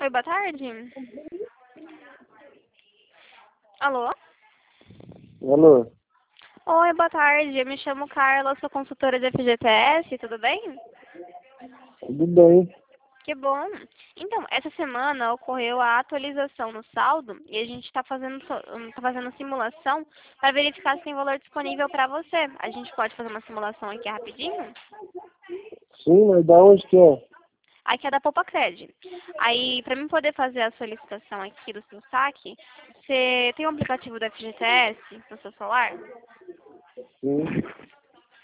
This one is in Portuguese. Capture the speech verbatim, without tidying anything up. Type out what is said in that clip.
Oi, boa tarde. Alô? Alô, Oi, boa tarde. Eu me chamo Carla, sou consultora de F G T S, tudo bem? tudo bem? Que bom. Então, essa semana ocorreu a atualização no saldo e a gente está fazendo, so- hum, tá fazendo simulação para verificar se tem valor disponível para você. A gente pode fazer uma simulação aqui rapidinho? Sim, mas da onde que é? Aqui é da Poupa Cred. Aí, para mim poder fazer a solicitação aqui do seu saque, você tem um aplicativo do F G T S no seu celular? Sim.